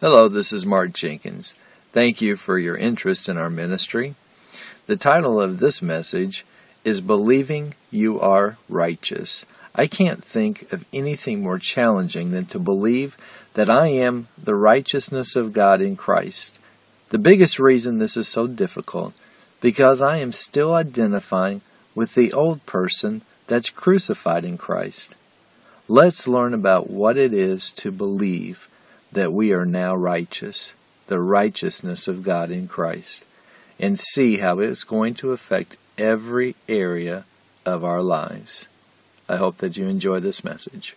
Hello, this is Mark Jenkins. Thank you for your interest in our ministry. The title of this message is Believing You Are Righteous. I can't think of anything more challenging than to believe that I am the righteousness of God in Christ. The biggest reason this is so difficult, because I am still identifying with the old person that's crucified in Christ. Let's learn about what it is to believe that we are now righteous, the righteousness of God in Christ, and see how it's going to affect every area of our lives. I hope that you enjoy this message.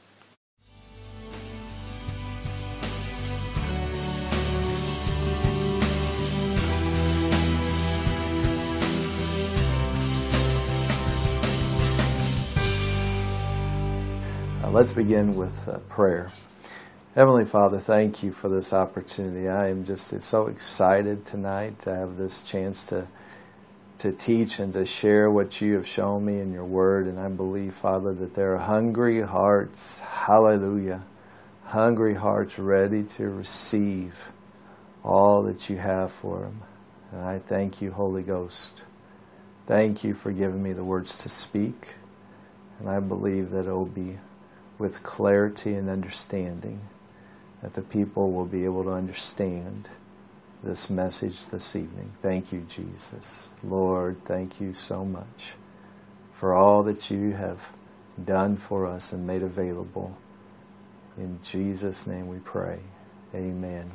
Let's begin with prayer. Heavenly Father, thank you for this opportunity. I am just so excited tonight to have this chance to teach and to share what you have shown me in your word. And I believe, Father, that there are hungry hearts, hallelujah, hungry hearts ready to receive all that you have for them. And I thank you, Holy Ghost. Thank you for giving me the words to speak. And I believe that it will be with clarity and understanding, that the people will be able to understand this message this evening. Thank you, Jesus. Lord, thank you so much for all that you have done for us and made available. In Jesus' name we pray. Amen.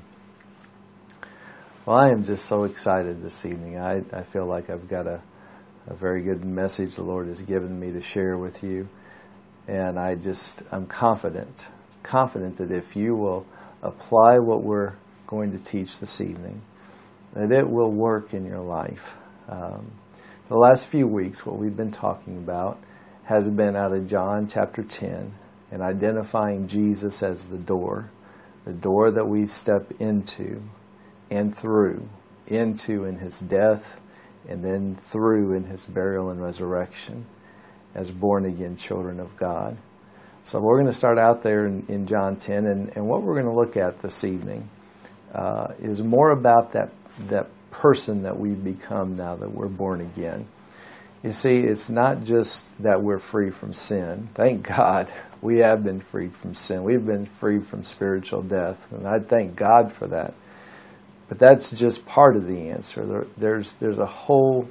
Well, I am just so excited this evening. I feel like I've got a very good message the Lord has given me to share with you. And I'm confident that if you will apply what we're going to teach this evening, that it will work in your life. The last few weeks, what we've been talking about has been out of John chapter 10 and identifying Jesus as the door that we step into and through, into in his death and then through in his burial and resurrection as born-again children of God. So we're going to start out there in John 10, and what we're going to look at this evening is more about that person that we become now that we're born again. You see, it's not just that we're free from sin. Thank God we have been freed from sin. We've been freed from spiritual death, and I thank God for that. But that's just part of the answer. There's a whole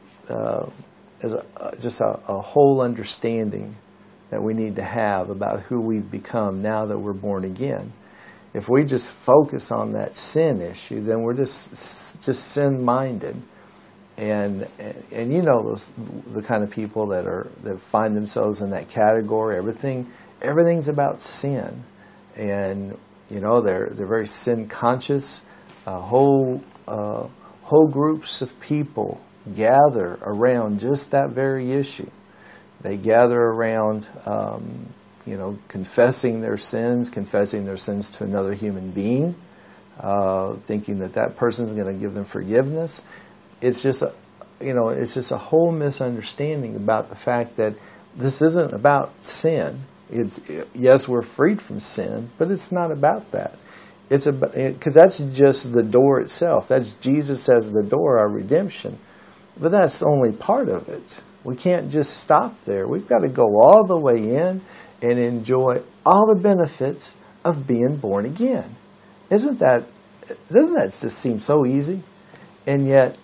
just a whole understanding that we need to have about who we've become now that we're born again. If we just focus on that sin issue, then we're just sin-minded, and you know the kind of people that find themselves in that category. Everything's about sin, and you know they're very sin conscious. Whole groups of people gather around just that very issue. They gather around, confessing their sins to another human being, thinking that person's going to give them forgiveness. It's just a whole misunderstanding about the fact that this isn't about sin. Yes, we're freed from sin, but it's not about that. It's about, because that's just the door itself. That's Jesus as the door, our redemption. But that's only part of it. We can't just stop there. We've got to go all the way in and enjoy all the benefits of being born again. Doesn't that just seem so easy? And yet,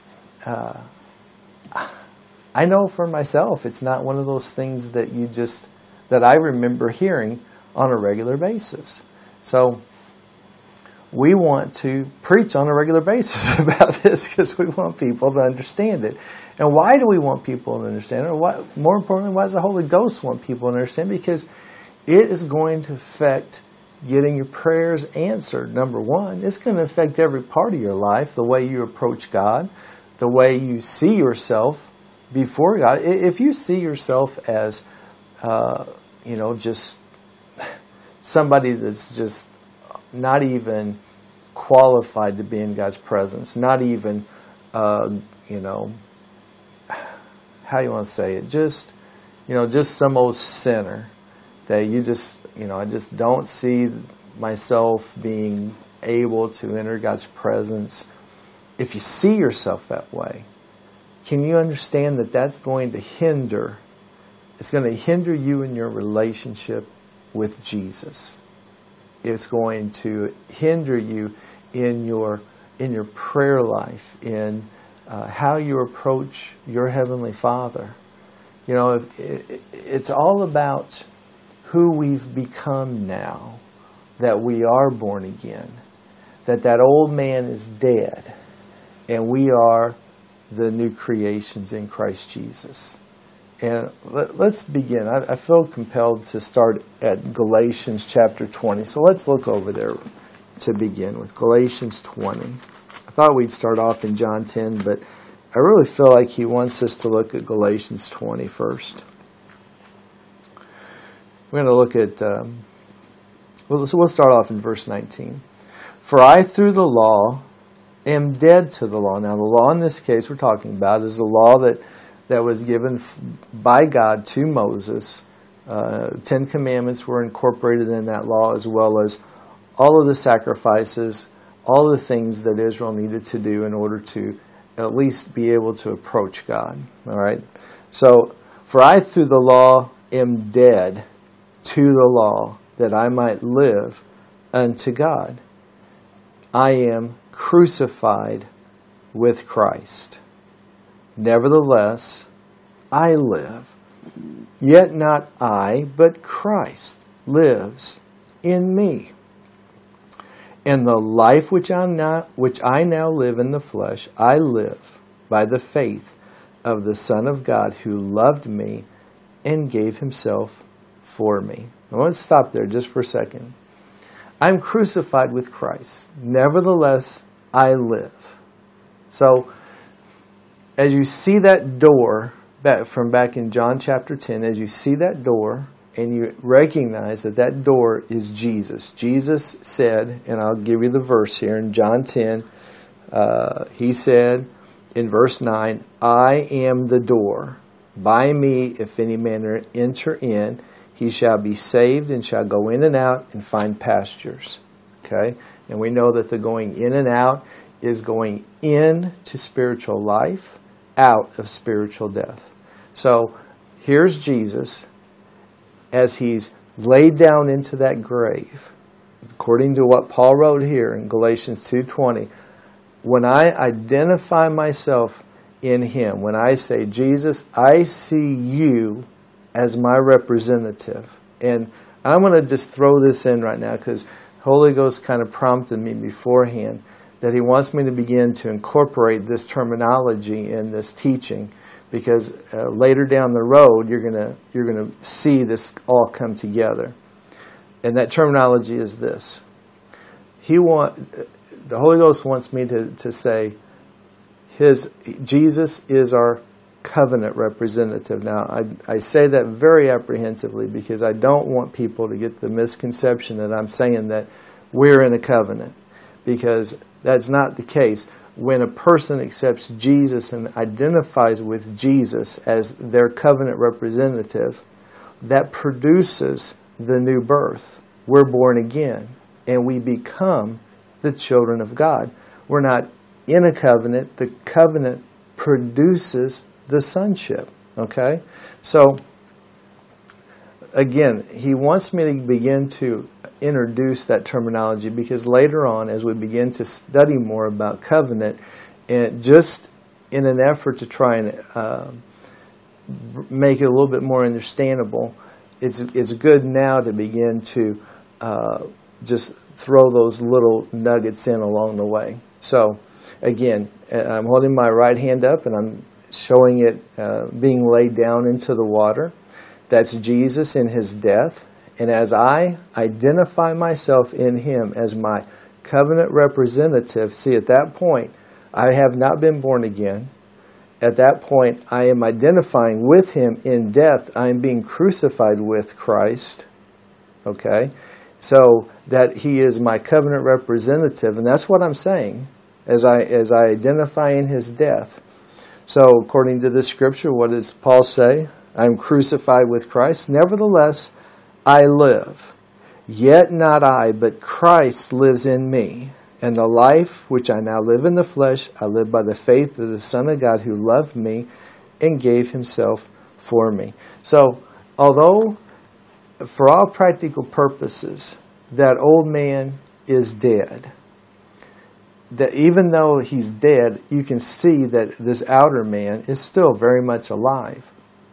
I know for myself, it's not one of those things that I remember hearing on a regular basis. So we want to preach on a regular basis about this because we want people to understand it. And why do we want people to understand it? Or more importantly, why does the Holy Ghost want people to understand? Because it is going to affect getting your prayers answered, number one. It's going to affect every part of your life, the way you approach God, the way you see yourself before God. If you see yourself as, just somebody that's just not even qualified to be in God's presence, not even, how do you want to say it? Just some old sinner that you just, I just don't see myself being able to enter God's presence, if you see yourself that way, can you understand that that's going to hinder, it's going to hinder you in your relationship with Jesus. It's going to hinder you in your prayer life, in how you approach your Heavenly Father. You know, it's all about who we've become now that we are born again, that old man is dead, and we are the new creations in Christ Jesus. And let's begin. I feel compelled to start at Galatians chapter 20. So let's look over there to begin with. Galatians 20. I thought we'd start off in John 10, but I really feel like he wants us to look at Galatians 20 first. We're going to look at, we'll start off in verse 19. For I, through the law, am dead to the law. Now, the law in this case we're talking about is the law that was given by God to Moses. 10 Commandments were incorporated in that law, as well as all of the sacrifices, all the things that Israel needed to do in order to at least be able to approach God. All right? So, for I through the law am dead to the law, that I might live unto God. I am crucified with Christ. Nevertheless, I live. Yet not I, but Christ lives in me. And the life which I now live in the flesh, I live by the faith of the Son of God, who loved me and gave himself for me. I want to stop there just for a second. I'm crucified with Christ. Nevertheless, I live. So, as you see that door, from back in John chapter 10, as you see that door, and you recognize that that door is Jesus. Jesus said, and I'll give you the verse here in John 10, he said in verse 9, I am the door. By me, if any man enter in, he shall be saved and shall go in and out and find pastures. Okay? And we know that the going in and out is going in to spiritual life, out of spiritual death. So here's Jesus as he's laid down into that grave. According to what Paul wrote here in Galatians 2:20, when I identify myself in him, when I say, Jesus, I see you as my representative. And I'm going to just throw this in right now because Holy Ghost kind of prompted me beforehand that he wants me to begin to incorporate this terminology in this teaching, because later down the road you're gonna see this all come together. And that terminology is this. The Holy Ghost wants me to say Jesus is our covenant representative. Now, I say that very apprehensively because I don't want people to get the misconception that I'm saying that we're in a covenant, because that's not the case. When a person accepts Jesus and identifies with Jesus as their covenant representative, that produces the new birth. We're born again, and we become the children of God. We're not in a covenant. The covenant produces the sonship. Okay? So, again, he wants me to begin to introduce that terminology, because later on, as we begin to study more about covenant, and just in an effort to try and make it a little bit more understandable, it's good now to begin to just throw those little nuggets in along the way. So, again, I'm holding my right hand up and I'm showing it being laid down into the water. That's Jesus in his death. And as I identify myself in him as my covenant representative, see, at that point, I have not been born again. At that point, I am identifying with him in death. I am being crucified with Christ. Okay? So that he is my covenant representative. And that's what I'm saying as I identify in his death. So according to this scripture, what does Paul say? I am crucified with Christ. Nevertheless, I live. Yet not I, but Christ lives in me. And the life which I now live in the flesh, I live by the faith of the Son of God who loved me and gave himself for me. So, although for all practical purposes, that old man is dead, that even though he's dead, you can see that this outer man is still very much alive.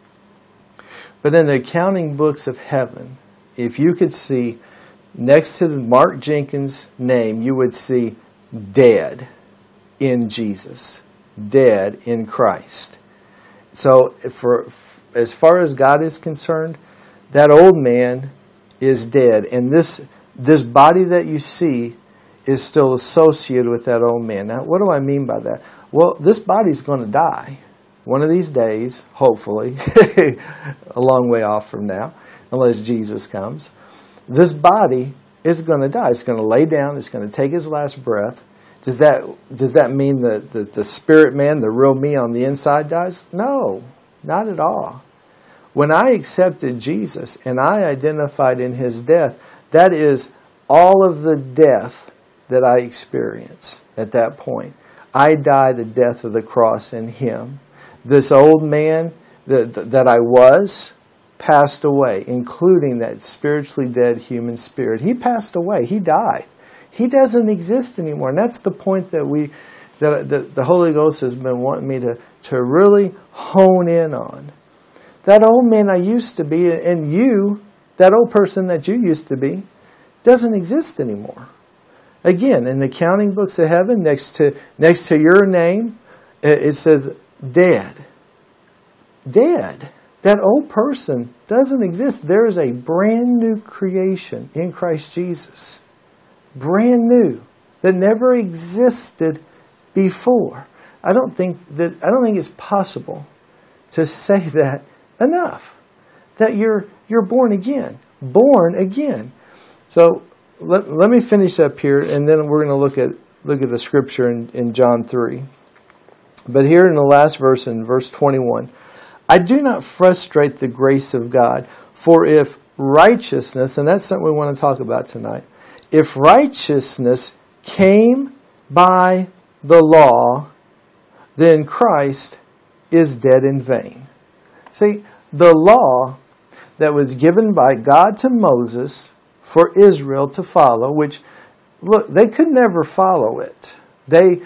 But in the accounting books of heaven, if you could see next to the Mark Jenkins name, you would see dead in Jesus, dead in Christ. So as far as God is concerned, that old man is dead. And this body that you see is still associated with that old man. Now, what do I mean by that? Well, this body's going to die one of these days, hopefully, a long way off from now, unless Jesus comes. This body is going to die. It's going to lay down. It's going to take its last breath. Does that mean that the spirit man, the real me on the inside dies? No, not at all. When I accepted Jesus and I identified in his death, that is all of the death that I experience at that point. I die the death of the cross in him. This old man that I was passed away, including that spiritually dead human spirit. He passed away. He died. He doesn't exist anymore. And that's the point that the Holy Ghost has been wanting me to really hone in on. That old man I used to be, and you, that old person that you used to be, doesn't exist anymore. Again, in the accounting books of heaven, next to your name, it says dead. Dead. That old person doesn't exist. There is a brand new creation in Christ Jesus. Brand new. That never existed before. I don't think it's possible to say that enough. That you're born again. Born again. So let me finish up here, and then we're going to look at the scripture in John 3. But here in the last verse, in verse 21, I do not frustrate the grace of God, for if righteousness, and that's something we want to talk about tonight, if righteousness came by the law, then Christ is dead in vain. See, the law that was given by God to Moses for Israel to follow, which, look, they could never follow it. They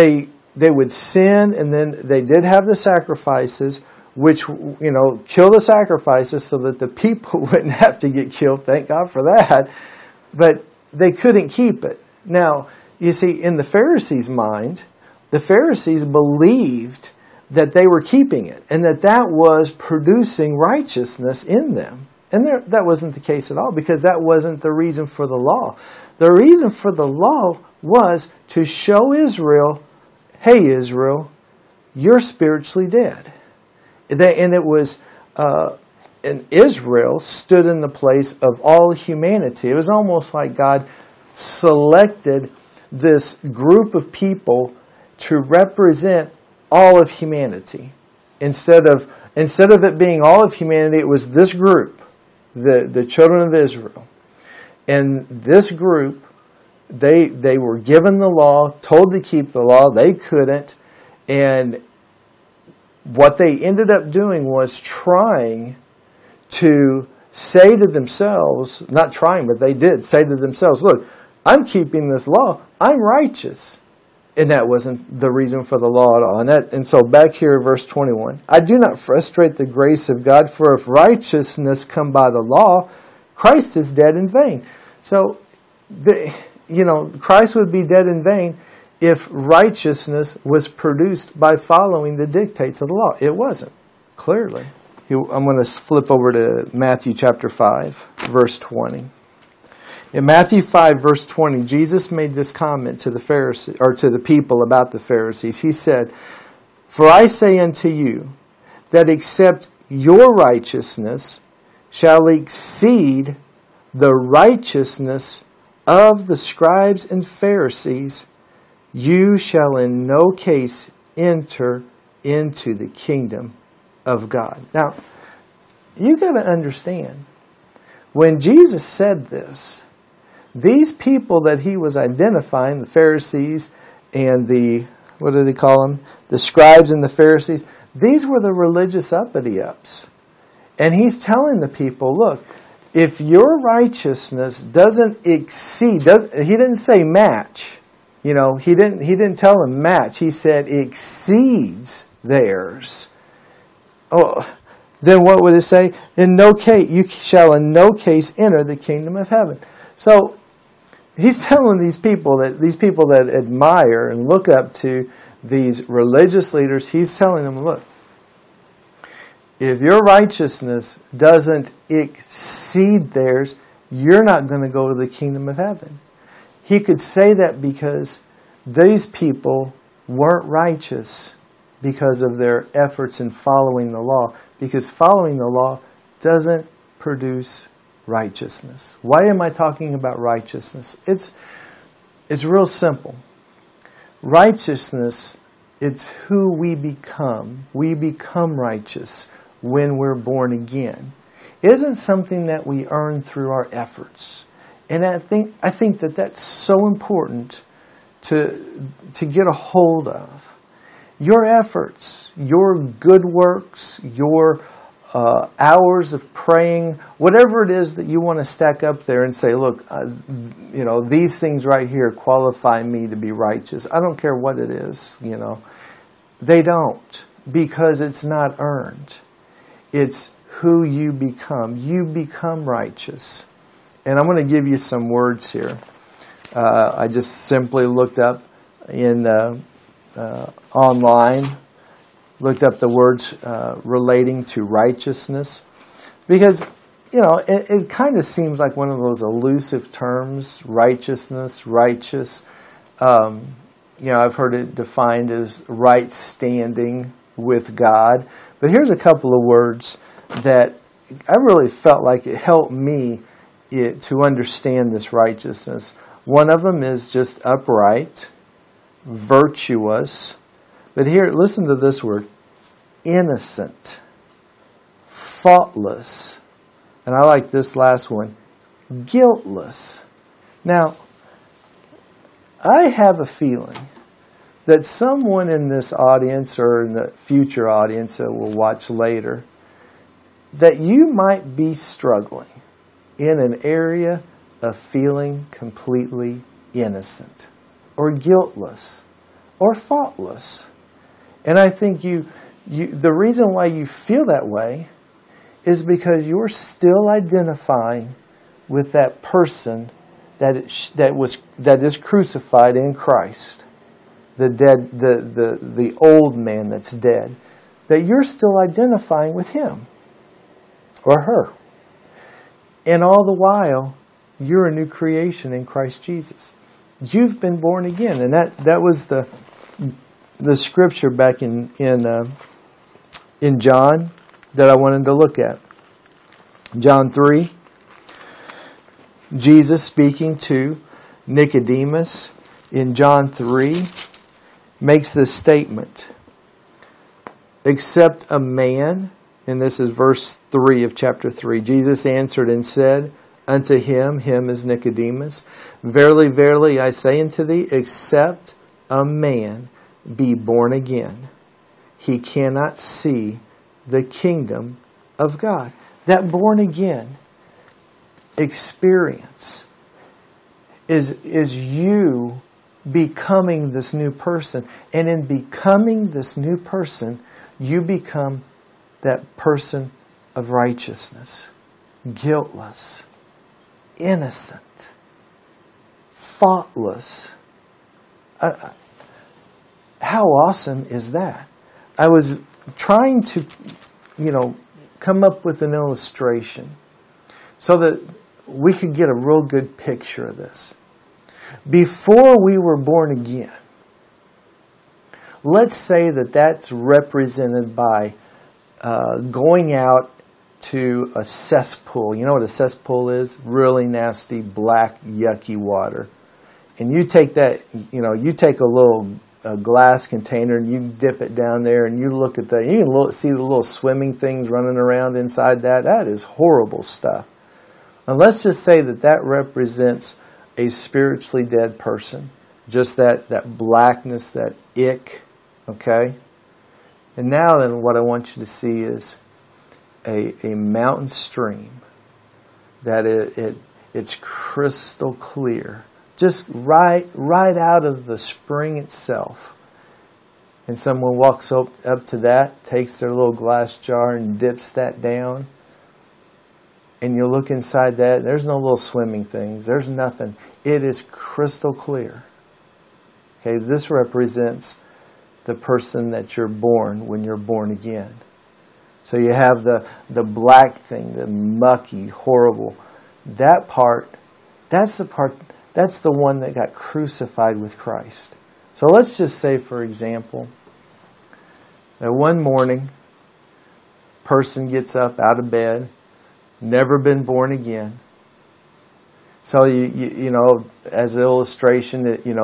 would sin, and then they did have the sacrifices, which, kill the sacrifices so that the people wouldn't have to get killed. Thank God for that. But they couldn't keep it. Now, you see, in the Pharisees' mind, the Pharisees believed that they were keeping it, and that was producing righteousness in them. And that wasn't the case at all, because that wasn't the reason for the law. The reason for the law was to show Israel, hey, Israel, you're spiritually dead. And it was, and Israel stood in the place of all humanity. It was almost like God selected this group of people to represent all of humanity. Instead of it being all of humanity, it was this group, the children of Israel. And this group, they were given the law, told to keep the law. They couldn't. And what they ended up doing was trying to say to themselves, not trying, but they did say to themselves, look, I'm keeping this law. I'm righteous. And that wasn't the reason for the law at all. And so back here, verse 21, I do not frustrate the grace of God, for if righteousness come by the law, Christ is dead in vain. So, Christ would be dead in vain if righteousness was produced by following the dictates of the law. It wasn't, clearly. I'm going to flip over to Matthew chapter 5, verse 20. In Matthew 5, verse 20, Jesus made this comment to the Pharisees, or to the people about the Pharisees. He said, for I say unto you, that except your righteousness shall exceed the righteousness of the scribes and Pharisees, you shall in no case enter into the kingdom of God. Now, you got to understand, when Jesus said this, these people that he was identifying, the Pharisees and the, what do they call them? The scribes and the Pharisees, these were the religious uppity-ups. And he's telling the people, look, if your righteousness doesn't exceed, he didn't say match. You know, he didn't tell them match. He said exceeds theirs. Oh, then what would it say? In no case, you shall in no case enter the kingdom of heaven. So he's telling these people that admire and look up to these religious leaders, he's telling them, look, if your righteousness doesn't exceed theirs, you're not going to go to the kingdom of heaven. He could say that because these people weren't righteous because of their efforts in following the law. Because following the law doesn't produce righteousness. Why am I talking about righteousness? It's real simple. Righteousness, it's who we become. We become righteous when we're born again. It isn't something that we earn through our efforts. And I think that that's so important to get a hold of. Your efforts, your good works, your hours of praying, whatever it is that you want to stack up there and say, look, these things right here qualify me to be righteous. I don't care what it is, They don't, because it's not earned. It's who you become. You become righteous. And I'm going to give you some words here. I just simply looked up online, looked up the words relating to righteousness, because it kind of seems like one of those elusive terms, righteousness, righteous. I've heard it defined as right standing with God. But here's a couple of words that I really felt like it helped me to understand this righteousness. One of them is just upright, virtuous. But here, listen to this word, innocent, faultless. And I like this last one, guiltless. Now, I have a feeling that someone in this audience or in the future audience that will watch later, that you might be struggling in an area of feeling completely innocent or guiltless or faultless. And I think the reason why you feel that way is because you're still identifying with that person that is crucified in Christ, the old man that's dead, that you're still identifying with him or her. And all the while, you're a new creation in Christ Jesus. You've been born again. And that was the scripture back in John that I wanted to look at. John 3, Jesus speaking to Nicodemus in John 3 makes this statement. Except a man, and this is verse 3 of chapter 3, Jesus answered and said unto him is Nicodemus, verily, verily, I say unto thee, except a man be born again, he cannot see the kingdom of God. That born again experience is you becoming this new person. And in becoming this new person, you become that person of righteousness, guiltless, innocent, faultless. How awesome is that? I was trying to, come up with an illustration so that we could get a real good picture of this. Before we were born again, let's say that's represented by going out to a cesspool. You know what a cesspool is? Really nasty, black, yucky water. And you take that, you take a little glass container and you dip it down there and you look at that. You can see the little swimming things running around inside that. That is horrible stuff. And let's just say that represents a spiritually dead person. Just that blackness, that ick, okay? And now then what I want you to see is a mountain stream that it's crystal clear. Just right out of the spring itself. And someone walks up to that, takes their little glass jar and dips that down. And you look inside that, there's no little swimming things. There's nothing. It is crystal clear. Okay, this represents the person that you're born when you're born again. So you have the black thing, the mucky, horrible. That part, that's the one that got crucified with Christ. So let's just say, for example, that one morning, person gets up out of bed, never been born again. So you know, as an illustration,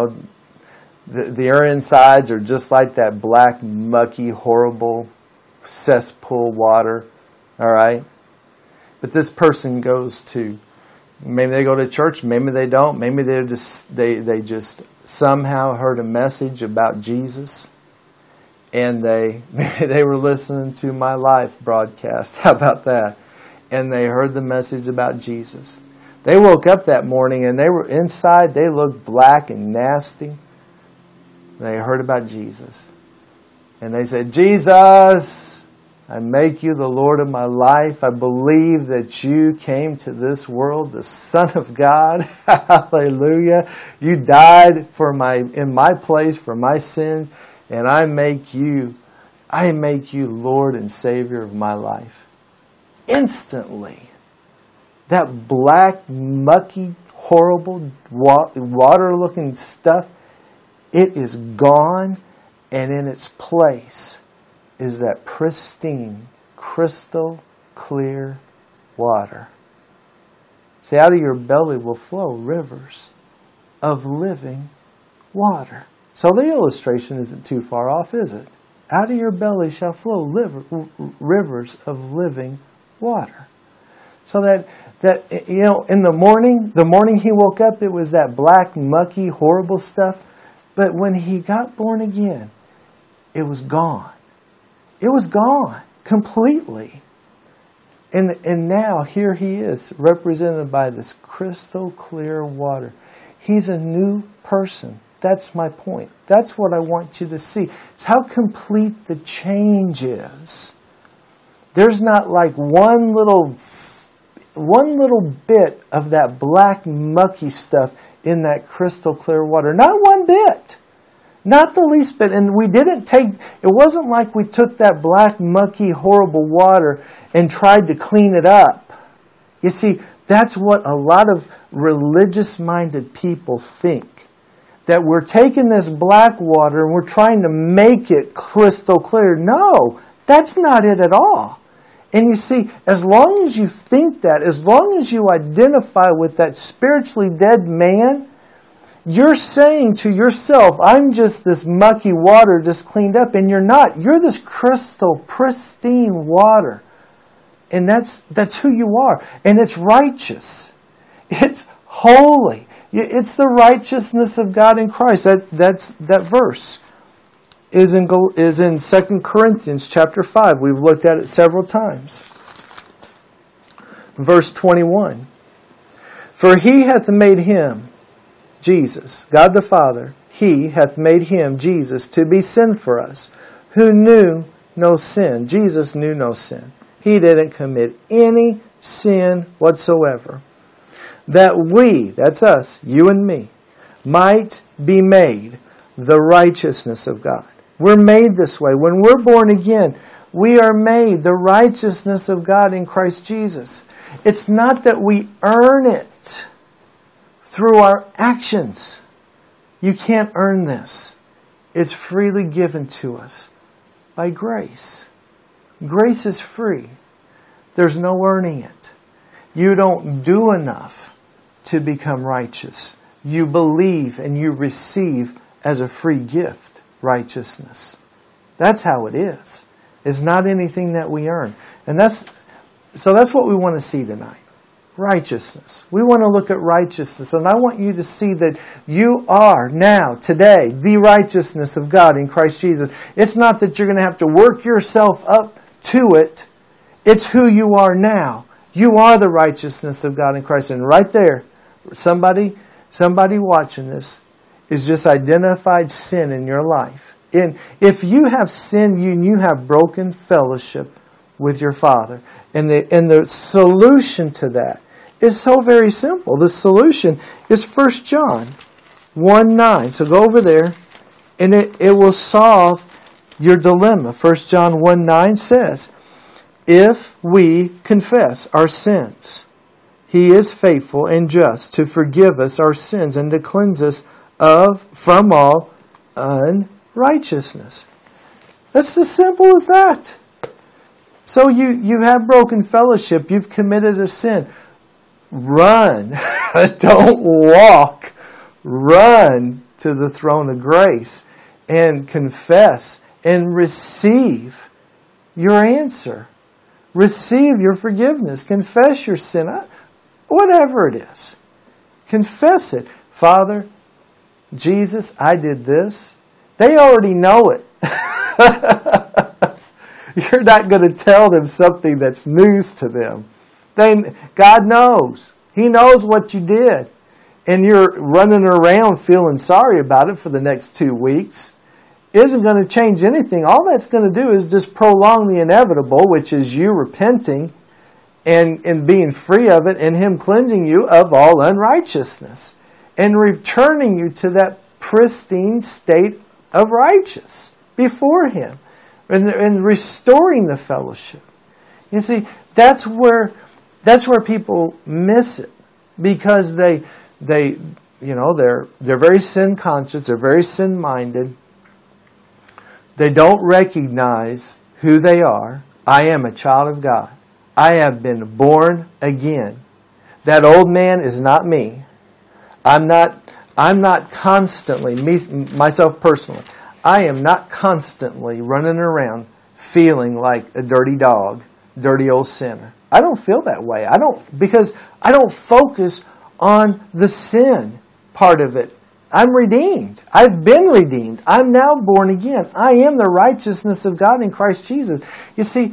the air insides are just like that black, mucky, horrible cesspool water. All right, but this person goes to, maybe they go to church, maybe they don't, maybe they just somehow heard a message about Jesus, and maybe they were listening to my life broadcast. How about that? And they heard the message about Jesus. They woke up that morning and they were inside, they looked black and nasty. They heard about Jesus. And they said, Jesus, I make you the Lord of my life. I believe that you came to this world, the Son of God. Hallelujah. You died in my place for my sins. And I make you Lord and Savior of my life. Instantly, that black, mucky, horrible, water-looking stuff, it is gone, and in its place is that pristine, crystal clear water. See, out of your belly will flow rivers of living water. So the illustration isn't too far off, is it? Out of your belly shall flow rivers of living water. So that in the morning he woke up, it was that black, mucky, horrible stuff. But when he got born again, it was gone. It was gone completely. And now here he is, represented by this crystal clear water. He's a new person. That's my point. That's what I want you to see. It's how complete the change is. There's not like one little bit of that black, mucky stuff in that crystal clear water. Not one bit. Not the least bit. And it wasn't like we took that black, mucky, horrible water and tried to clean it up. You see, that's what a lot of religious-minded people think. That we're taking this black water and we're trying to make it crystal clear. No, that's not it at all. And you see, as long as you think that, as long as you identify with that spiritually dead man, you're saying to yourself, I'm just this mucky water just cleaned up, and you're not. You're this crystal, pristine water. And that's who you are. And it's righteous. It's holy. It's the righteousness of God in Christ. That verse is in 2 Corinthians chapter 5. We've looked at it several times. Verse 21. For he hath made him, Jesus, God the Father, he hath made him, Jesus, to be sin for us, who knew no sin. Jesus knew no sin. He didn't commit any sin whatsoever. That we, that's us, you and me, might be made the righteousness of God. We're made this way. When we're born again, we are made the righteousness of God in Christ Jesus. It's not that we earn it through our actions. You can't earn this. It's freely given to us by grace. Grace is free. There's no earning it. You don't do enough to become righteous. You believe and you receive as a free gift righteousness. That's how it is. It's not anything that we earn. And that's what we want to see tonight. righteousness. We want to look at righteousness. And I want you to see that you are now, today, the righteousness of God in Christ Jesus. It's not that you're going to have to work yourself up to it. It's who you are now. You are the righteousness of God in Christ. And right there, somebody watching this is just identified sin in your life. And if you have sinned, you have broken fellowship with your Father. And the solution to that is so very simple. The solution is 1 John 1:9. So go over there, and it will solve your dilemma. 1 John 1:9 says, if we confess our sins, He is faithful and just to forgive us our sins and to cleanse us from all unrighteousness. That's as simple as that. So you have broken fellowship. You've committed a sin. Run. Don't walk. Run to the throne of grace and confess and receive your answer. Receive your forgiveness. Confess your sin. Whatever it is. Confess it. Father, Jesus, I did this. They already know it. You're not going to tell them something that's news to them. God knows. He knows what you did. And you're running around feeling sorry about it for the next 2 weeks. Isn't going to change anything. All that's going to do is just prolong the inevitable, which is you repenting and being free of it, and Him cleansing you of all unrighteousness and returning you to that pristine state of righteous before Him. And restoring the fellowship. You see, that's where people miss it, because they're very sin conscious, they're very sin minded. They don't recognize who they are. I am a child of God. I have been born again. That old man is not me. I'm not constantly, myself personally, I am not constantly running around feeling like a dirty dog, dirty old sinner. I don't feel that way. Because I don't focus on the sin part of it. I'm redeemed. I've been redeemed. I'm now born again. I am the righteousness of God in Christ Jesus. You see,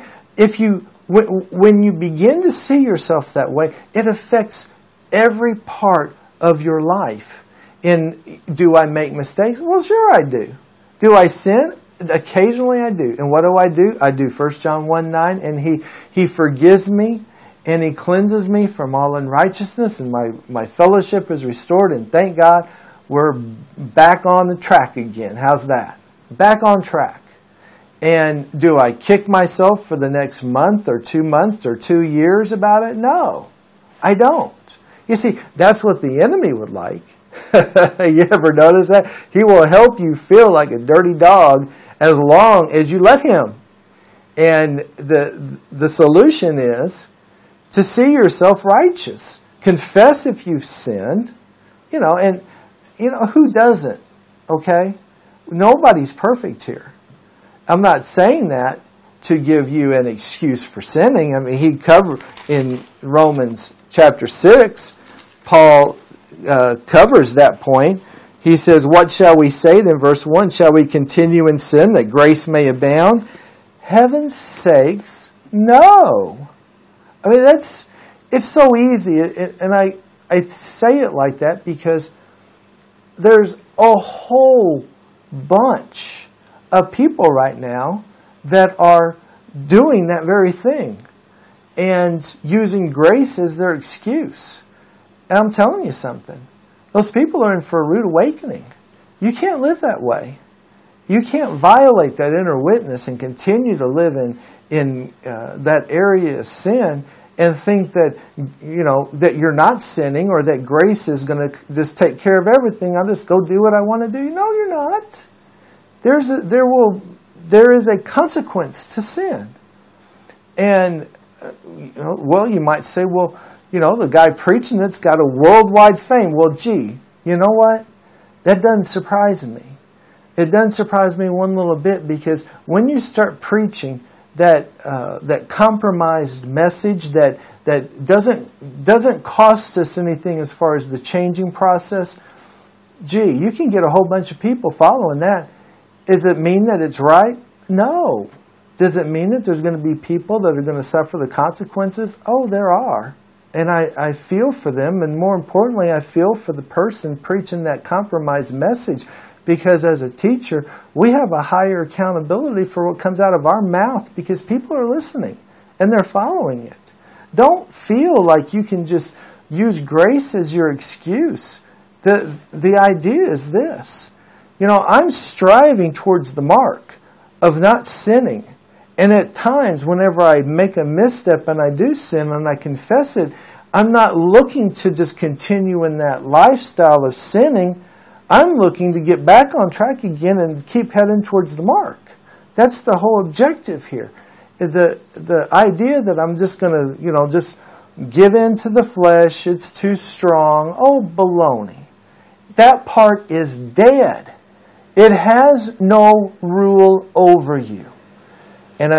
when you begin to see yourself that way, it affects every part of your life. Do I make mistakes? Well, sure I do. Do I sin? Occasionally I do. And what do? I do 1 John 1:9, and He forgives me, and He cleanses me from all unrighteousness, and my fellowship is restored, and thank God we're back on the track again. How's that? Back on track. And do I kick myself for the next month or 2 months or 2 years about it? No, I don't. You see, that's what the enemy would like. You ever notice that? He will help you feel like a dirty dog as long as you let him. And the solution is to see yourself righteous. Confess if you've sinned. And who doesn't? Okay? Nobody's perfect here. I'm not saying that to give you an excuse for sinning. I mean, he covered in Romans chapter 6, Paul covers that point. He says, what shall we say then? Verse 1, shall we continue in sin that grace may abound? Heaven's sakes, no. I mean, it's so easy. And I say it like that because there's a whole bunch of people right now that are doing that very thing and using grace as their excuse. And I'm telling you something. Those people are in for a rude awakening. You can't live that way. You can't violate that inner witness and continue to live in that area of sin and think that that you're not sinning or that grace is going to just take care of everything. I'll just go do what I want to do. No, you're not. There is a consequence to sin. And you might say, well, the guy preaching it's got a worldwide fame. Well, gee, you know what? That doesn't surprise me. It doesn't surprise me one little bit, because when you start preaching that compromised message that doesn't cost us anything as far as the changing process. Gee, you can get a whole bunch of people following that. Does it mean that it's right? No. Does it mean that there's going to be people that are going to suffer the consequences? Oh, there are. And I feel for them, and more importantly, I feel for the person preaching that compromised message, because as a teacher, we have a higher accountability for what comes out of our mouth because people are listening and they're following it. Don't feel like you can just use grace as your excuse. The idea is this. I'm striving towards the mark of not sinning. And at times, whenever I make a misstep and I do sin and I confess it, I'm not looking to just continue in that lifestyle of sinning. I'm looking to get back on track again and keep heading towards the mark. That's the whole objective here. The idea that I'm just going to, just give in to the flesh, it's too strong. Oh, baloney. That part is dead. It has no rule over you. And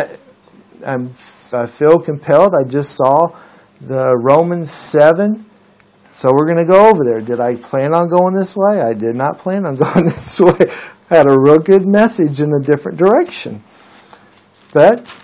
I feel compelled. I just saw the Romans 7. So we're going to go over there. Did I plan on going this way? I did not plan on going this way. I had a real good message in a different direction. But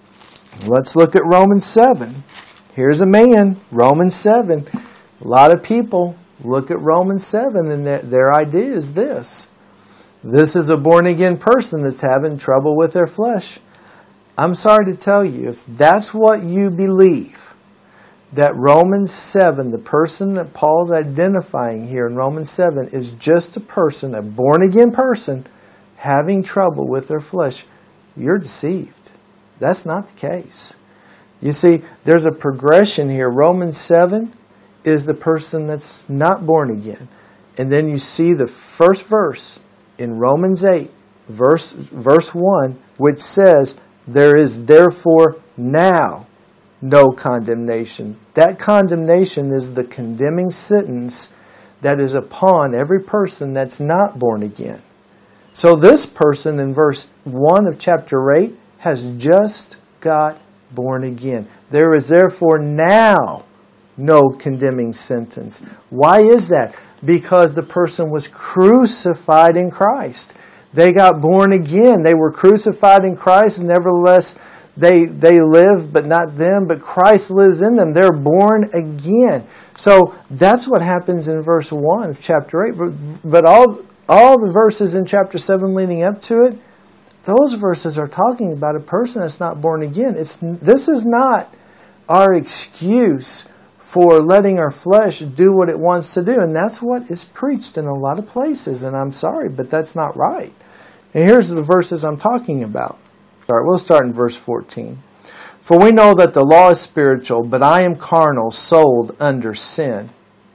let's look at Romans 7. Here's a man, Romans 7. A lot of people look at Romans 7 and their idea is this. This is a born-again person that's having trouble with their flesh. I'm sorry to tell you, if that's what you believe, that Romans 7, the person that Paul's identifying here in Romans 7, is just a person, a born-again person, having trouble with their flesh, you're deceived. That's not the case. You see, there's a progression here. Romans 7 is the person that's not born again. And then you see the first verse in Romans 8, verse 1, which says, there is therefore now no condemnation. That condemnation is the condemning sentence that is upon every person that's not born again. So this person in verse 1 of chapter 8 has just got born again. There is therefore now no condemning sentence. Why is that? Because the person was crucified in Christ. They got born again. They were crucified in Christ, and nevertheless they live, but not them, but Christ lives in them. They're born again. So that's what happens in verse 1 of chapter 8. But all the verses in chapter 7 leading up to it, those verses are talking about a person that's not born again. This is not our excuse for letting our flesh do what it wants to do. And that's what is preached in a lot of places. And I'm sorry, but that's not right. And here's the verses I'm talking about. All right, we'll start in verse 14. For we know that the law is spiritual, but I am carnal, sold under sin.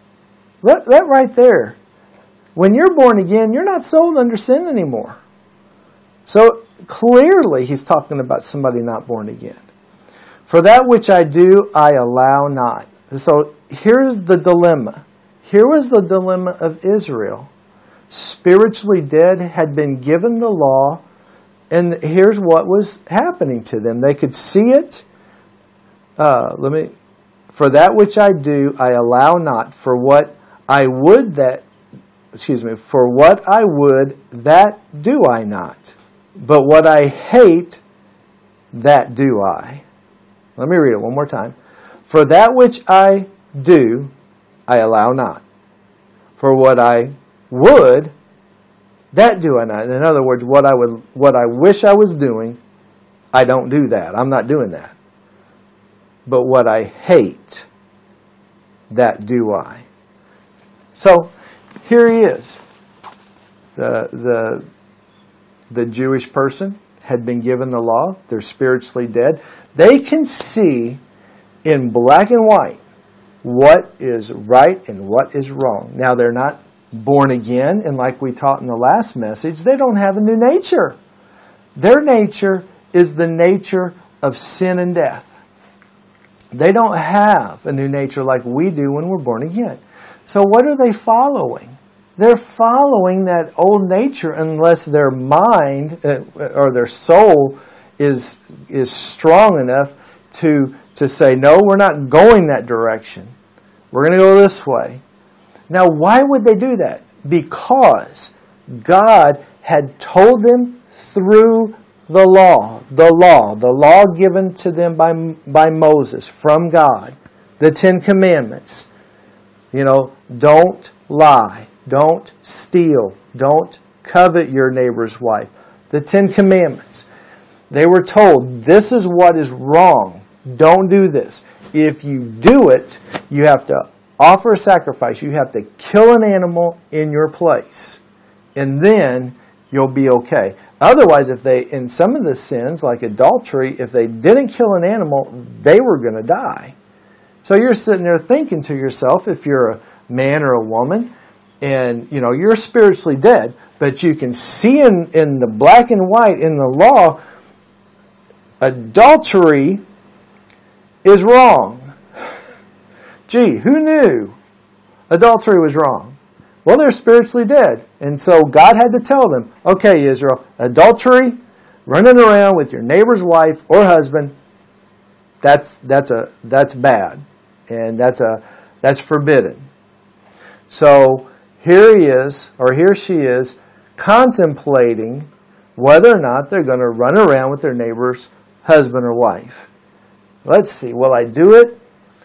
That right there. When you're born again, you're not sold under sin anymore. So clearly he's talking about somebody not born again. For that which I do, I allow not. So here's the dilemma. Here was the dilemma of Israel. Spiritually dead, had been given the law, and here's what was happening to them. They could see it. For that which I do, I allow not. For what I would, that do I not. But what I hate, that do I. Let me read it one more time. For that which I do, I allow not. For what I would, that do I not. In other words, what I wish I was doing, I don't do that. I'm not doing that. But what I hate, that do I. So here he is. The Jewish person had been given the law. They're spiritually dead. They can see in black and white what is right and what is wrong. Now, they're not born again, and like we taught in the last message, they don't have a new nature. Their nature is the nature of sin and death. They don't have a new nature like we do when we're born again. So what are they following? They're following that old nature unless their mind or their soul is strong enough to say, no, we're not going that direction. We're going to go this way. Now, why would they do that? Because God had told them through the law given to them by Moses from God, the 10 Commandments. Don't lie, don't steal, don't covet your neighbor's wife. The 10 Commandments. They were told, this is what is wrong. Don't do this. If you do it, you have to offer a sacrifice. You have to kill an animal in your place. And then you'll be okay. Otherwise, in some of the sins, like adultery, if they didn't kill an animal, they were going to die. So you're sitting there thinking to yourself, if you're a man or a woman, and you're spiritually dead, but you can see in the black and white in the law, adultery is wrong. Gee, who knew adultery was wrong? Well, they're spiritually dead. And so God had to tell them, okay, Israel, adultery, running around with your neighbor's wife or husband, that's bad. And that's forbidden. So here she is, contemplating whether or not they're going to run around with their neighbor's husband or wife. Let's see, will I do it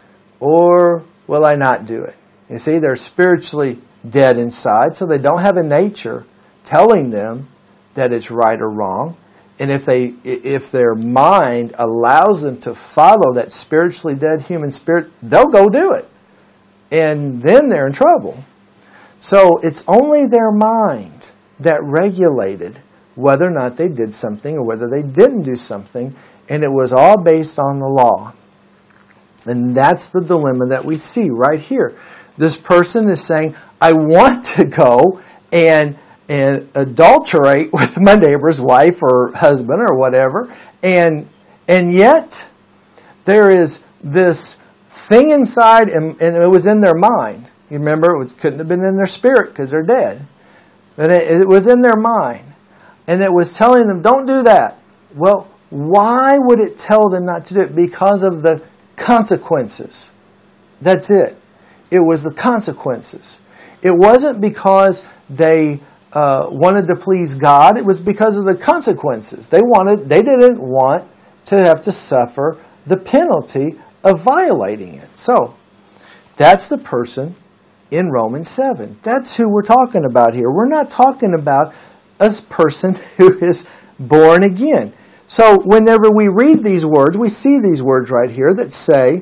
or will I not do it? You see, they're spiritually dead inside, so they don't have a nature telling them that it's right or wrong. And if their mind allows them to follow that spiritually dead human spirit, they'll go do it. And then they're in trouble. So it's only their mind that regulated whether or not they did something or whether they didn't do something. And it was all based on the law. And that's the dilemma that we see right here. This person is saying, I want to go and adulterate with my neighbor's wife or husband or whatever. And yet there is this thing inside, and it was in their mind. You remember, couldn't have been in their spirit because they're dead. But it was in their mind. And it was telling them, don't do that. Well, why would it tell them not to do it? Because of the consequences. That's it. It was the consequences. It wasn't because they wanted to please God. It was because of the consequences. They didn't want to have to suffer the penalty of violating it. So, that's the person in Romans 7. That's who we're talking about here. We're not talking about a person who is born again. So, whenever we read these words, we see these words right here that say,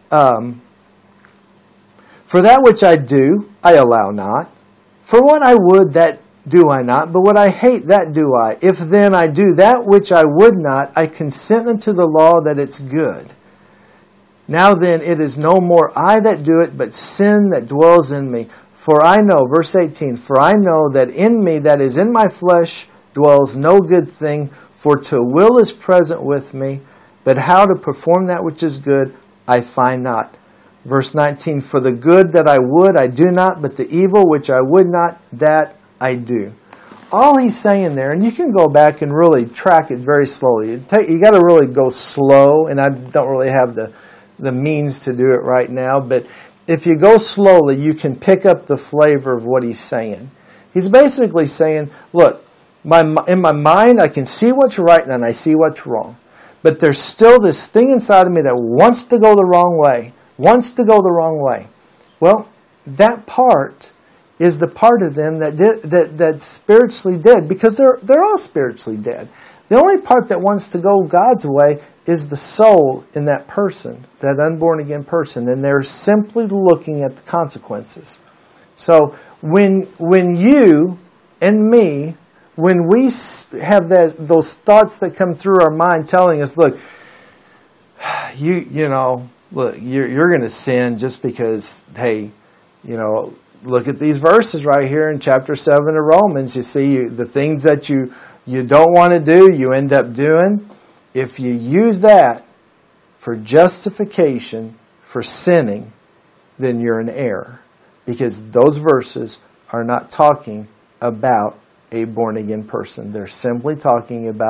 for that which I do, I allow not. For what I would, that do I not. But what I hate, that do I. If then I do that which I would not, I consent unto the law that it's good. Now then, it is no more I that do it, but sin that dwells in me. For I know, verse 18, for I know that in me, that is in my flesh, dwells no good thing. For to will is present with me, but how to perform that which is good, I find not. Verse 19, for the good that I would, I do not, but the evil which I would not, that I do. All he's saying there, and you can go back and really track it very slowly. You got to really go slow, and I don't really have the means to do it right now, but if you go slowly, you can pick up the flavor of what he's saying. He's basically saying, look, in my mind, I can see what's right and I see what's wrong. But there's still this thing inside of me that wants to go the wrong way. Well, that part is the part of them that's spiritually dead, because they're all spiritually dead. The only part that wants to go God's way is the soul in that person, that unborn again person, and they're simply looking at the consequences. So when you and me, when we have those thoughts that come through our mind telling us, look, you're going to sin just because, hey, look at these verses right here in chapter 7 of Romans. You see, the things that you don't want to do, you end up doing. If you use that for justification for sinning, then you're in error. Because those verses are not talking about a born-again person. They're simply talking about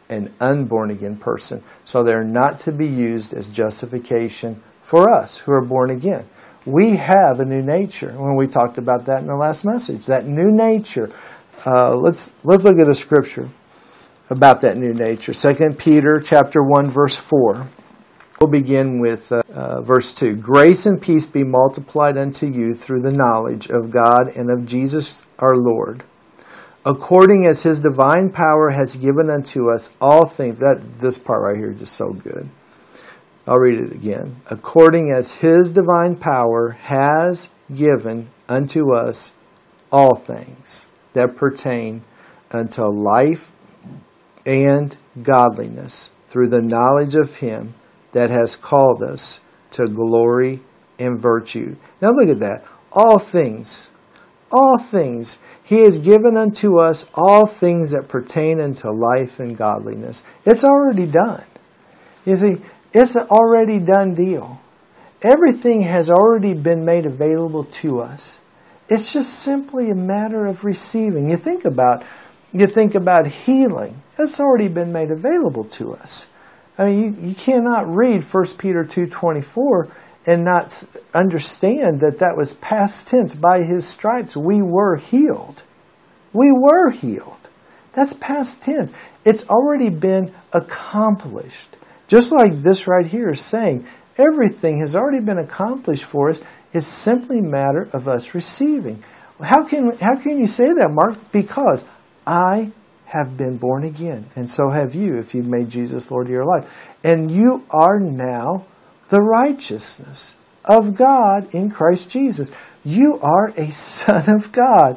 an unborn again person. So they're not to be used as justification for us who are born again. We have a new nature. When we talked about that in the last message, that new nature. Let's look at a scripture about that new nature. 2 Peter chapter 1, verse 4. We'll begin with verse 2. Grace and peace be multiplied unto you through the knowledge of God and of Jesus our Lord, according as his divine power has given unto us all things. This part right here is just so good. I'll read it again. According as his divine power has given unto us all things that pertain unto life and godliness, through the knowledge of him that has called us to glory and virtue. Now look at that. All things. All things. He has given unto us all things that pertain unto life and godliness. It's already done. You see, it's an already done deal. Everything has already been made available to us. It's just simply a matter of receiving. You think about healing. It's already been made available to us. I mean, you cannot read 1 Peter 2:24 and not understand that was past tense. By his stripes we were healed. We were healed. That's past tense. It's already been accomplished. Just like this right here is saying, everything has already been accomplished for us. It's simply a matter of us receiving. How can you say that, Mark? Because I have been born again, and so have you if you've made Jesus Lord of your life. And you are now the righteousness of God in Christ Jesus. You are a son of God.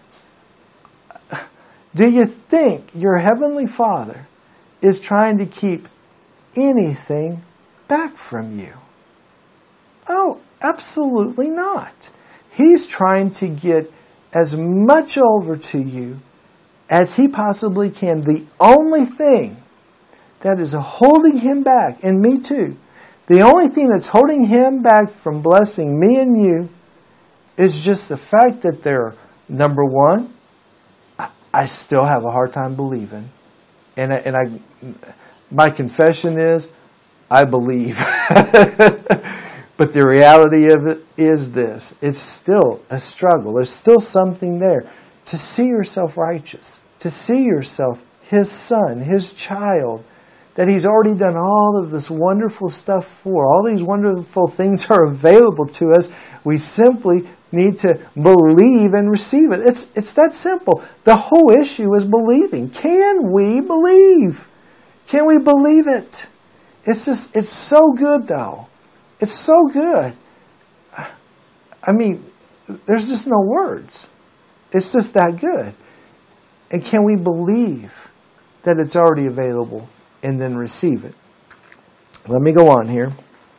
Do you think your Heavenly Father is trying to keep anything back from you? Oh, absolutely not. He's trying to get as much over to you as he possibly can. The only thing that is holding him back, and me too, the only thing that's holding him back from blessing me and you is just the fact that number one, I still have a hard time believing. And my confession is, I believe. But the reality of it is this. It's still a struggle. There's still something there. To see yourself righteous. To see yourself his son, his child. That he's already done all of this wonderful stuff for. All these wonderful things are available to us. We simply need to believe and receive it. It's that simple. The whole issue is believing. Can we believe? Can we believe it? It's so good though. It's so good. I mean, there's just no words. It's just that good. And can we believe that it's already available and then receive it? Let me go on here.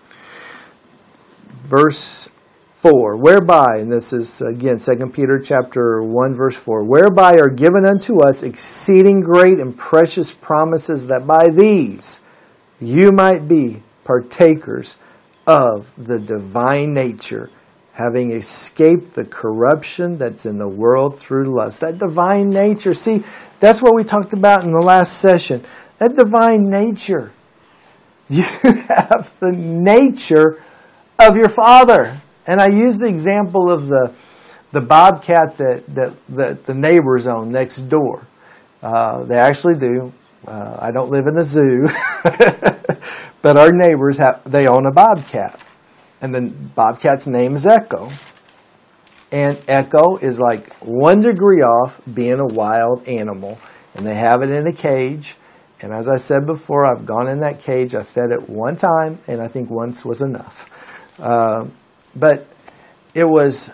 Verse 4, whereby, and this is again 2 Peter chapter 1 verse 4, whereby are given unto us exceeding great and precious promises, that by these you might be partakers of the divine nature, having escaped the corruption that's in the world through lust. That divine nature, see, that's what we talked about in the last session. That divine nature. You have the nature of your Father. And I use the example of the bobcat that the neighbors own next door. They actually do. I don't live in a zoo. But our neighbors, they own a bobcat. And the bobcat's name is Echo. And Echo is like 1 degree off being a wild animal. And they have it in a cage. And as I said before, I've gone in that cage. I fed it one time, and I think once was enough. But it was,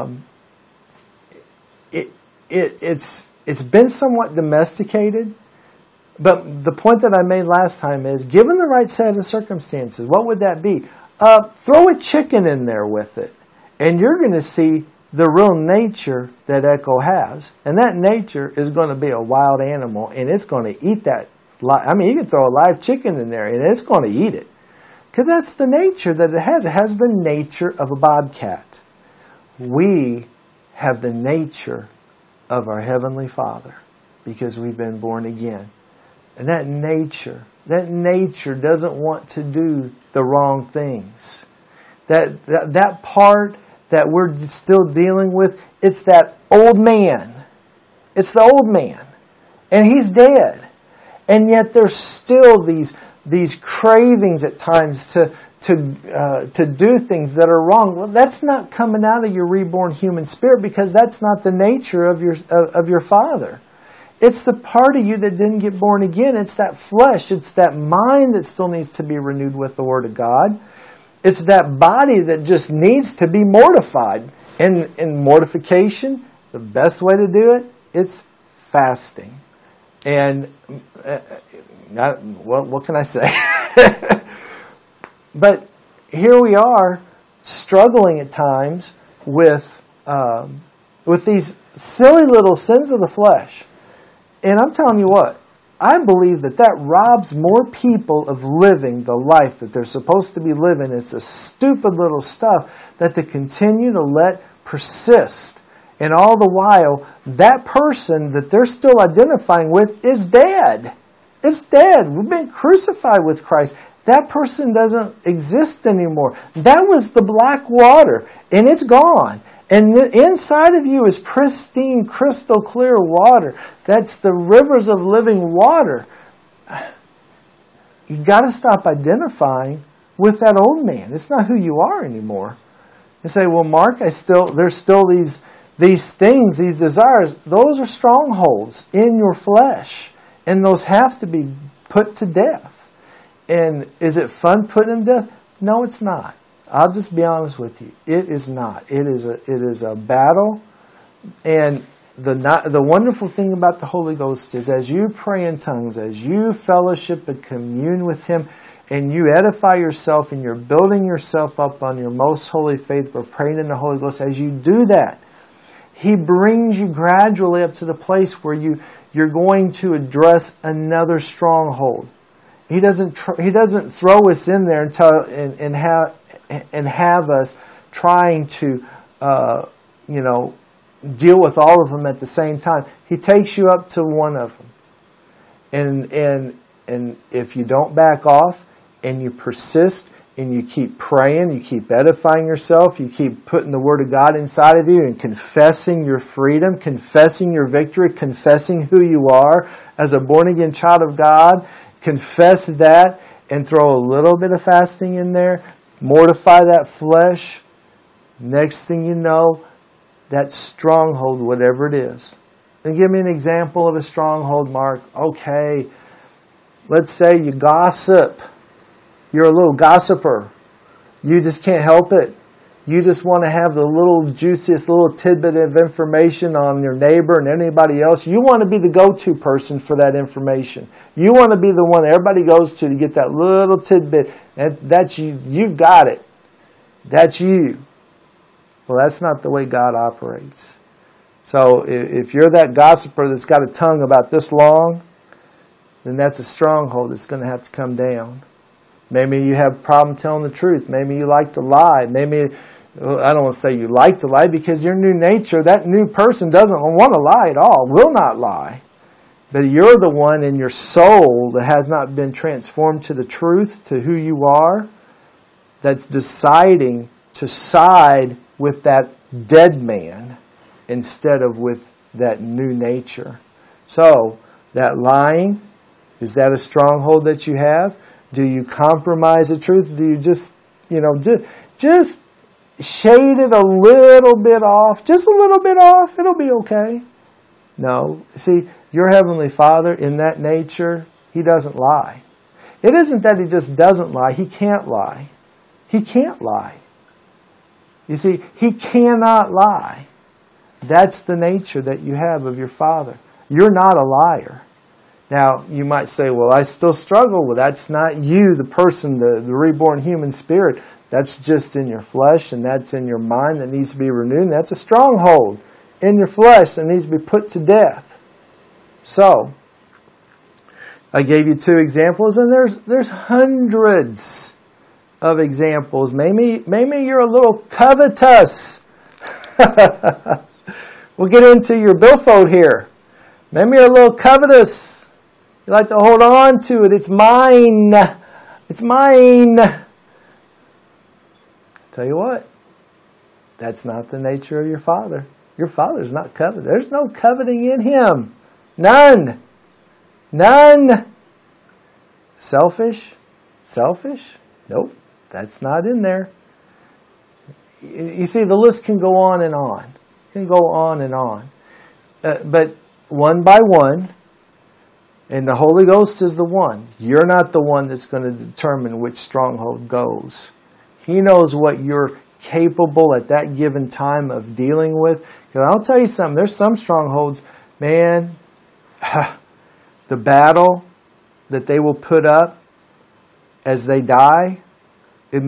it's been somewhat domesticated. But the point that I made last time is, given the right set of circumstances, what would that be? Throw a chicken in there with it, and you're going to see the real nature that Echo has. And that nature is going to be a wild animal, and it's going to eat that. I mean, you can throw a live chicken in there, and it's going to eat it. Because that's the nature that it has. It has the nature of a bobcat. We have the nature of our Heavenly Father because we've been born again. And that nature doesn't want to do the wrong things. That part that we're still dealing with, it's that old man. It's the old man. And he's dead. And yet there's still these cravings at times to do things that are wrong. Well, that's not coming out of your reborn human spirit, because that's not the nature of your Father. It's the part of you that didn't get born again. It's that flesh. It's that mind that still needs to be renewed with the Word of God. It's that body that just needs to be mortified. And in mortification, the best way to do it, it's fasting. And what can I say? But here we are, struggling at times with these silly little sins of the flesh. And I'm telling you what, I believe that robs more people of living the life that they're supposed to be living. It's the stupid little stuff that they continue to let persist. And all the while, that person that they're still identifying with is dead. It's dead. We've been crucified with Christ. That person doesn't exist anymore. That was the black water, and it's gone. And inside of you is pristine, crystal clear water. That's the rivers of living water. You got to stop identifying with that old man. It's not who you are anymore. You say, well, Mark, there's still these things, these desires. Those are strongholds in your flesh, and those have to be put to death. And is it fun putting them to death? No, it's not. I'll just be honest with you. It is not. It is a battle. And the wonderful thing about the Holy Ghost is, as you pray in tongues, as you fellowship and commune with Him, and you edify yourself and you're building yourself up on your most holy faith by praying in the Holy Ghost, as you do that, He brings you gradually up to the place where you're going to address another stronghold. He doesn't throw us in there and have us trying to deal with all of them at the same time. He takes you up to one of them, and if you don't back off and you persist and you keep praying, you keep edifying yourself, you keep putting the Word of God inside of you and confessing your freedom, confessing your victory, confessing who you are as a born-again child of God, confess that and throw a little bit of fasting in there, mortify that flesh. Next thing you know, that stronghold, whatever it is. And give me an example of a stronghold, Mark. Okay, let's say you gossip. You're a little gossiper. You just can't help it. You just want to have the little juiciest little tidbit of information on your neighbor and anybody else. You want to be the go-to person for that information. You want to be the one everybody goes to get that little tidbit. That's you. You've got it. That's you. Well, that's not the way God operates. So if you're that gossiper that's got a tongue about this long, then that's a stronghold that's going to have to come down. Maybe you have a problem telling the truth. Maybe you like to lie. Maybe, I don't want to say you like to lie, because your new nature, that new person doesn't want to lie at all, will not lie. But you're the one in your soul that has not been transformed to the truth, to who you are, that's deciding to side with that dead man instead of with that new nature. So, that lying, is that a stronghold that you have? Do you compromise the truth? Do you just shade it a little bit off? Just a little bit off, it'll be okay. No. See, your Heavenly Father, in that nature, He doesn't lie. It isn't that He just doesn't lie. He can't lie. He can't lie. You see, He cannot lie. That's the nature that you have of your Father. You're not a liar. Now, you might say, well, I still struggle. Well, that's not you, the person, the reborn human spirit. That's just in your flesh, and that's in your mind that needs to be renewed. And that's a stronghold in your flesh that needs to be put to death. So, I gave you 2 examples, and there's hundreds of examples. Maybe you're a little covetous. We'll get into your billfold here. Maybe you're a little covetous. You like to hold on to it. It's mine. It's mine. Tell you what, that's not the nature of your Father. Your Father's not coveting. There's no coveting in Him. None. None. Selfish? Selfish? Nope. That's not in there. You see, the list can go on and on. It can go on and on. But one by one, and the Holy Ghost is the one. You're not the one that's going to determine which stronghold goes. He knows what you're capable at that given time of dealing with. Because I'll tell you something, there's some strongholds, man, the battle that they will put up as they die, it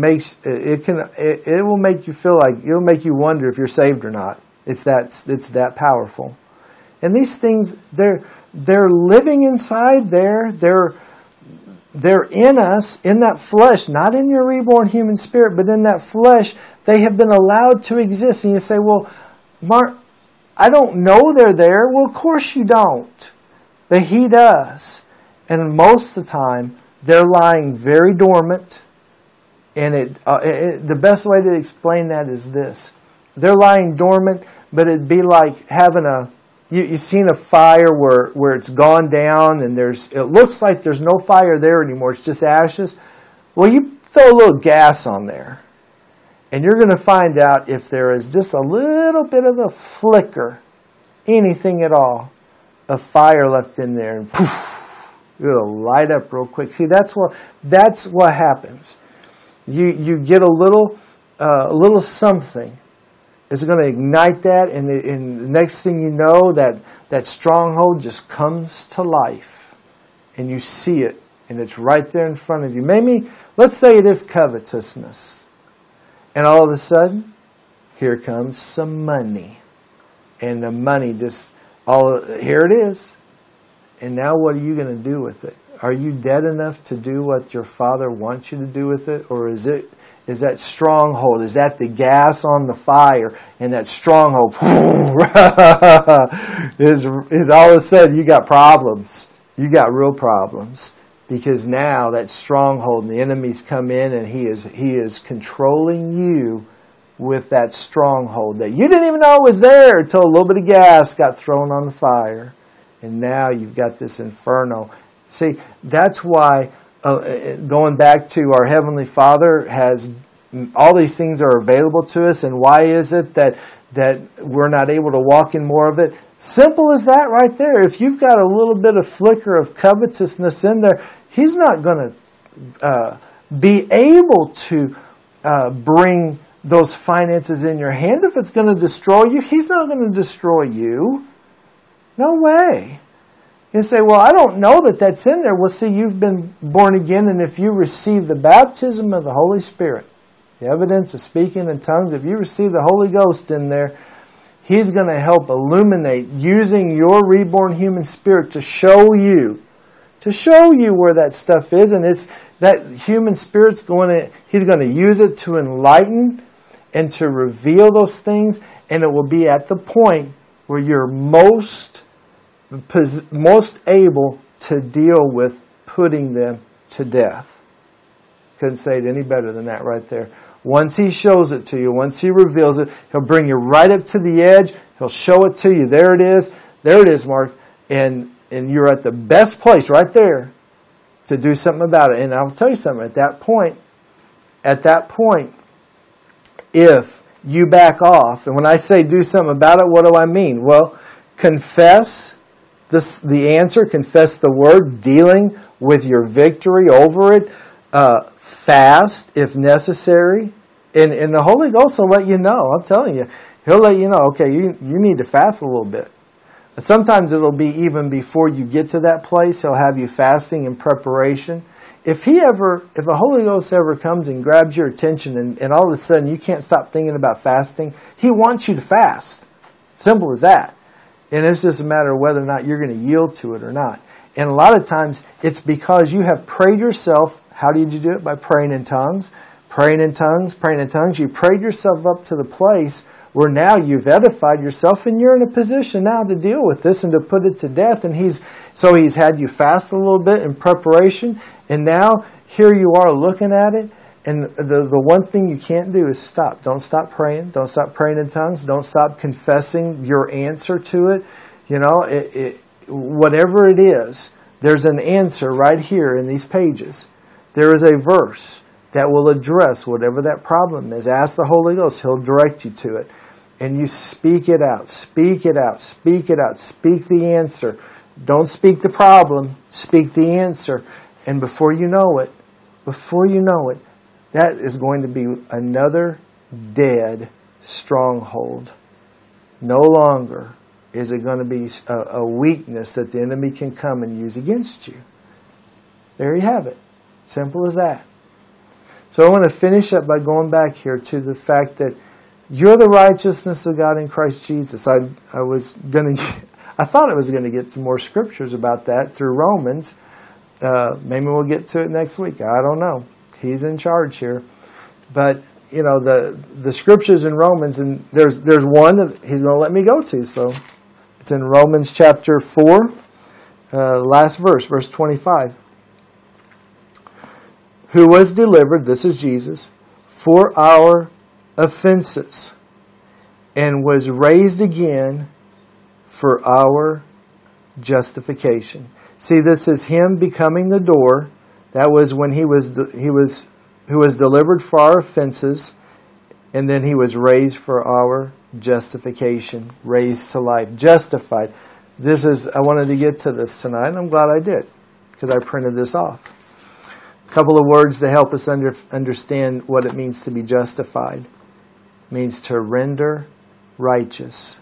will make you feel like, it'll make you wonder if you're saved or not. It's that powerful. And these things, they're living inside there. They're in us, in that flesh, not in your reborn human spirit, but in that flesh. They have been allowed to exist. And you say, well, Mark, I don't know they're there. Well, of course you don't. But He does. And most of the time, they're lying very dormant. And the best way to explain that is this. They're lying dormant, but it'd be like having you've seen a fire where it's gone down and it looks like there's no fire there anymore. It's just ashes. Well, you throw a little gas on there, and you're going to find out if there is just a little bit of a flicker, anything at all, of fire left in there, and poof, it'll light up real quick. See, that's what happens. You get a little something. It's going to ignite that, and the next thing you know, that stronghold just comes to life. And you see it, and it's right there in front of you. Maybe, let's say it is covetousness. And all of a sudden, here comes some money. And the money here it is. And now what are you going to do with it? Are you dead enough to do what your Father wants you to do with it? Or is that stronghold? Is that the gas on the fire? And that stronghold is all of a sudden you got problems. You got real problems. Because now that stronghold and the enemy's come in and he is controlling you with that stronghold that you didn't even know was there until a little bit of gas got thrown on the fire. And now you've got this inferno. See, that's why, going back to our Heavenly Father, has all these things are available to us. And why is it that we're not able to walk in more of it? Simple as that right there. If you've got a little bit of flicker of covetousness in there, He's not going to be able to bring those finances in your hands. If it's going to destroy you, He's not going to destroy you. No way. You say, well, I don't know that that's in there. Well, see, you've been born again, and if you receive the baptism of the Holy Spirit, the evidence of speaking in tongues, if you receive the Holy Ghost in there, He's going to help illuminate using your reborn human spirit to show you where that stuff is. And it's that human spirit's He's going to use it to enlighten and to reveal those things, and it will be at the point where you're most able to deal with putting them to death. Couldn't say it any better than that right there. Once He shows it to you, once He reveals it, He'll bring you right up to the edge. He'll show it to you. There it is. There it is, Mark. And you're at the best place right there to do something about it. And I'll tell you something. At that point, if you back off, and when I say do something about it, what do I mean? Well, confess the answer, confess the word, dealing with your victory over it, fast if necessary, and the Holy Ghost will let you know. I'm telling you, He'll let you know, okay, you need to fast a little bit. But sometimes it'll be even before you get to that place, He'll have you fasting in preparation. If a Holy Ghost ever comes and grabs your attention and all of a sudden you can't stop thinking about fasting, He wants you to fast. Simple as that. And it's just a matter of whether or not you're going to yield to it or not. And a lot of times it's because you have prayed yourself. How did you do it? By praying in tongues. Praying in tongues, you prayed yourself up to the place where now you've edified yourself and you're in a position now to deal with this and to put it to death. And he's had you fast a little bit in preparation, and now here you are looking at it. And the one thing you can't do is stop. Don't stop praying. Don't stop praying in tongues. Don't stop confessing your answer to it. You know, whatever it is, there's an answer right here in these pages. There is a verse that will address whatever that problem is. Ask the Holy Ghost. He'll direct you to it. And you speak it out. Speak it out. Speak it out. Speak the answer. Don't speak the problem. Speak the answer. And before you know it, that is going to be another dead stronghold. No longer is it going to be a weakness that the enemy can come and use against you. There you have it. Simple as that. So I want to finish up by going back here to the fact that you're the righteousness of God in Christ Jesus. I thought I was going to get some more scriptures about that through Romans. Maybe we'll get to it next week. I don't know. He's in charge here. But, you know, the scriptures in Romans, and there's one that he's going to let me go to. So it's in Romans chapter 4, last verse 25. Who was delivered, this is Jesus, for our offenses, and was raised again for our justification. See, this is him becoming the door. That was when who was delivered for our offenses, and then he was raised for our justification, raised to life, justified. I wanted to get to this tonight, and I'm glad I did, because I printed this off. A couple of words to help us understand what it means to be justified. It means to render righteous.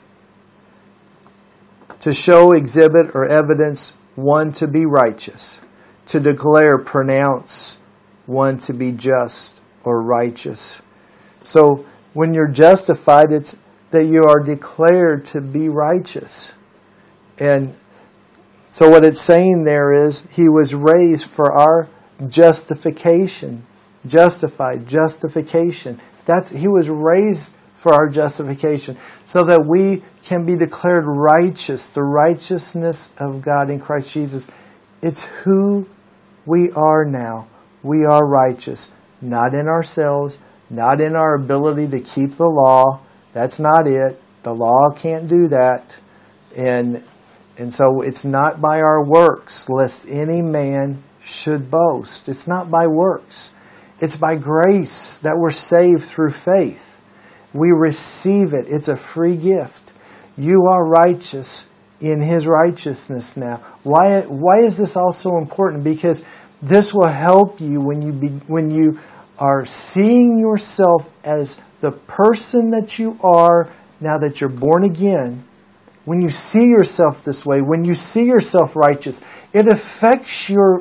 To show, exhibit, or evidence one to be righteous. To declare, pronounce one to be just or righteous. So when you're justified, it's that you are declared to be righteous. And so what it's saying there is he was raised for our justification. Justified, justification. He was raised for our justification so that we can be declared righteous, the righteousness of God in Christ Jesus. It's who we are now. We are righteous, not in ourselves, not in our ability to keep the law. That's not it. The law can't do that. And so it's not by our works, lest any man should boast. It's not by works. It's by grace that we're saved through faith. We receive it. It's a free gift. You are righteous in his righteousness now. Why is this also important? Because this will help you when you are seeing yourself as the person that you are now that you're born again. When you see yourself this way, when you see yourself righteous, it affects your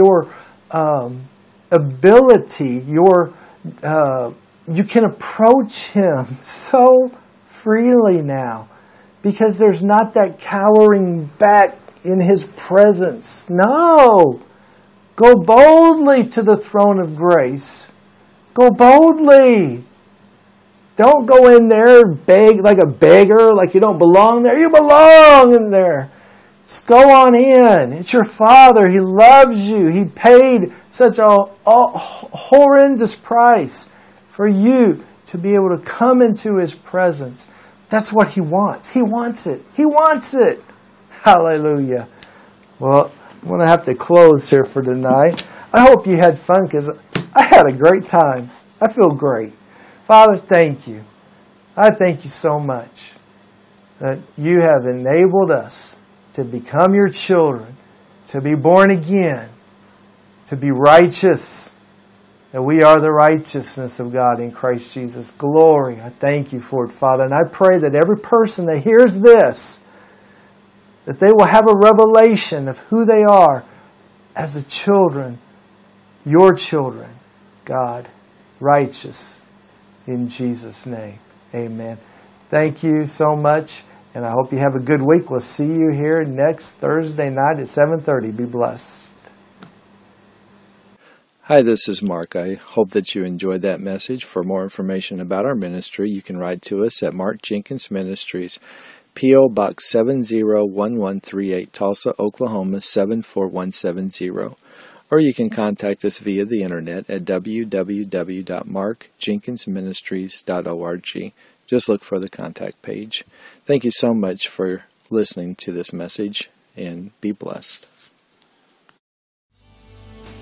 ability. You can approach him so freely now, because there's not that cowering back in his presence. No! Go boldly to the throne of grace. Go boldly. Don't go in there beg like a beggar, like you don't belong there. You belong in there. Just go on in. It's your Father. He loves you. He paid such a horrendous price for you to be able to come into his presence. That's what he wants. He wants it. He wants it. Hallelujah. Well, I'm going to have to close here for tonight. I hope you had fun, because I had a great time. I feel great. Father, thank you. I thank you so much that you have enabled us to become your children, to be born again, to be righteous, that we are the righteousness of God in Christ Jesus. Glory. I thank you for it, Father. And I pray that every person that hears this, that they will have a revelation of who they are as the children, your children, God, righteous. In Jesus' name, amen. Thank you so much, and I hope you have a good week. We'll see you here next Thursday night at 7:30. Be blessed. Hi, this is Mark. I hope that you enjoyed that message. For more information about our ministry, you can write to us at Mark Jenkins Ministries, P.O. Box 701138, Tulsa, Oklahoma 74170. Or you can contact us via the internet at www.markjenkinsministries.org. Just look for the contact page. Thank you so much for listening to this message, and be blessed.